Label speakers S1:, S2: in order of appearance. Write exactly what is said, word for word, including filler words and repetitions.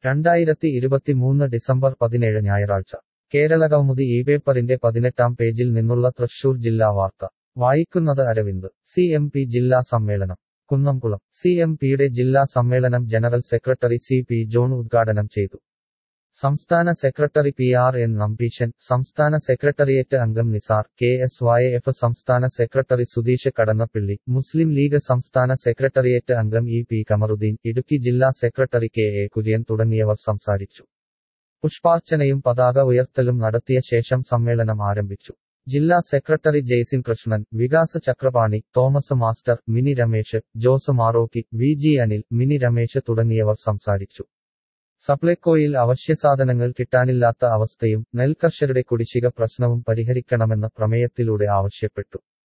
S1: രണ്ടായിരത്തി ഇരുപത്തിമൂന്ന് ഡിസംബർ പതിനേഴ് ഞായറാഴ്ച കേരളകൗമുദി ഈ പേപ്പറിന്റെ പതിനെട്ടാം പേജിൽ നിന്നുള്ള തൃശൂർ ജില്ലാ വാർത്ത വായിക്കുന്നത് അരവിന്ദ് സി എം പി ജില്ലാ സമ്മേളനം കുന്നംകുളം സി എം പിയുടെ ജില്ലാ സമ്മേളനം general secretary C P John ഉദ്ഘാടനം ചെയ്തു സംസ്ഥാന secretary P R N Nambeesan സംസ്ഥാന സെക്രട്ടേറിയറ്റ് അംഗം Nisar K S Y F സംസ്ഥാന സെക്രട്ടറി സുധീഷ് കടന്നപ്പിള്ളി മുസ്ലിം ലീഗ് സംസ്ഥാന സെക്രട്ടേറിയറ്റ് അംഗം ഇ പി കമറുദ്ദീൻ ഇടുക്കി ജില്ലാ സെക്രട്ടറി കെ എ കുര്യൻ തുടങ്ങിയവർ സംസാരിച്ചു പുഷ്പാർച്ചനയും പതാക ഉയർത്തലും നടത്തിയ ശേഷം സമ്മേളനം ആരംഭിച്ചു ജില്ലാ secretary Jaisin Krishnan Vikas Chakrapani Thomas master Mini Ramesh Jose Marokki V G Anil Mini Ramesh തുടങ്ങിയവർ സംസാരിച്ചു സപ്ലൈകോയിൽ അവശ്യസാധനങ്ങൾ കിട്ടാനില്ലാത്ത അവസ്ഥയും നെൽകർഷകരുടെ കുടിശ്ശിക പ്രശ്നവും പരിഹരിക്കണമെന്ന് പ്രമേയത്തിലൂടെ ആവശ്യപ്പെട്ടു